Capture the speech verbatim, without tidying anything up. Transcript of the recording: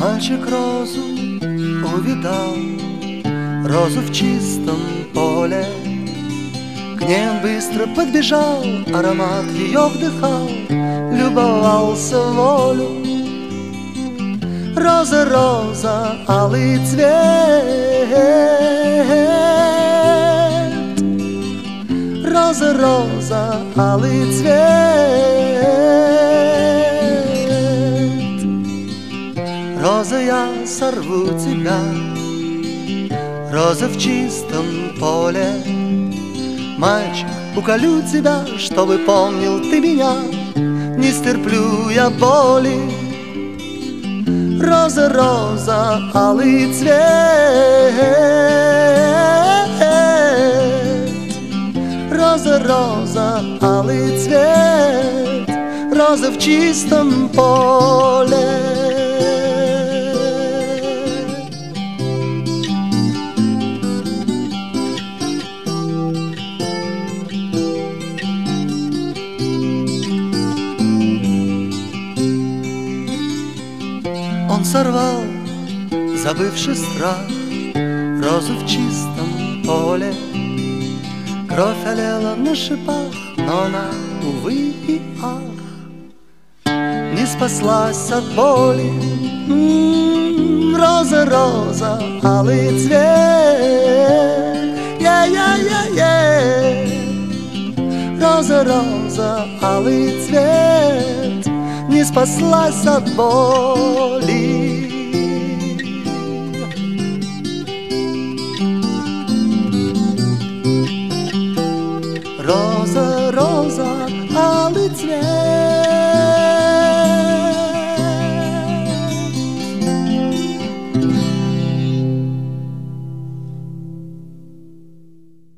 Мальчик розу увидал, розу в чистом поле. К ней он быстро подбежал, аромат ее вдыхал, любовался волю. Роза, роза, алый цвет, роза, роза, алый цвет. Роза, я сорву тебя, роза в чистом поле. Мальчик, уколю тебя, чтобы помнил ты меня, не стерплю я боли. Роза, роза, алый цвет, роза, роза, алый цвет, роза в чистом поле. Он сорвал, забывший страх, розу в чистом поле. Кровь олела на шипах, но она, увы и ах, не спаслась от боли. М-м-м, роза, роза, алый цвет, е-е-е-е. Роза, роза, алый цвет, не спаслась от боли. Роза, роза, алый цвет,